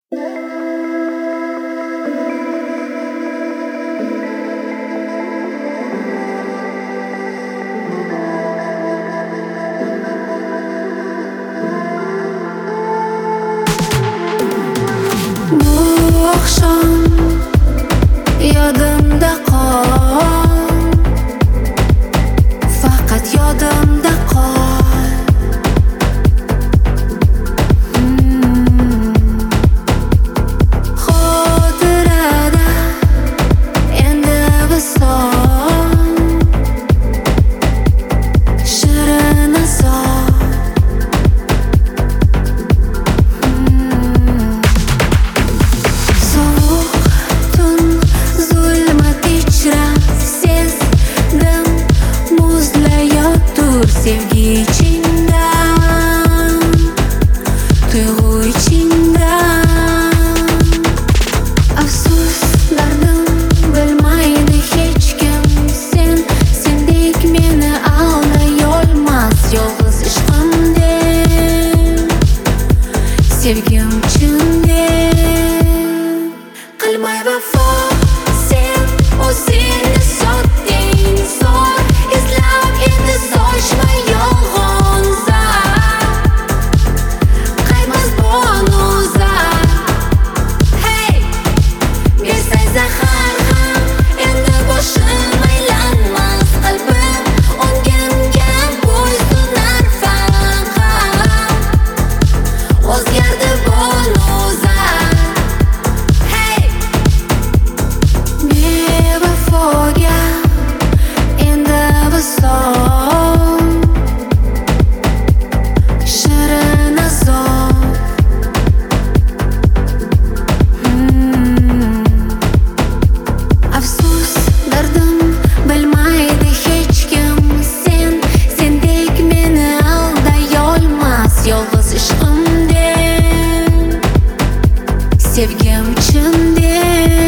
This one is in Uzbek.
Bu oqshom yodimda qol, faqat yodimda qol. Xotirada endi visol, shirin azor. Sovuq tun zulmat ichra sezdim, muzlayotur sevgi ichingda, tuyg'u ichingda. Afsus dardim bilmaydi hech kim, sendek meni aldayolmas yolg'iz ishqim deb, sevgim chin deb. Qilmay vafo sen o'zingni sotding, zo'r izlab endi sochma yolg'on zar, qaytmas bonuzar. Hey, bersang zahar ham endi boshim aylanmas, qalbim o'ngimga bo'ysunar faqat, o'zgardi bonuzar. Hey, bevafoga endi visol, shirin azor. Afsus dardim bilmaydi hech kim, sendek meni aldayolmas yolg'iz ishqim deb, sevgim chin deb.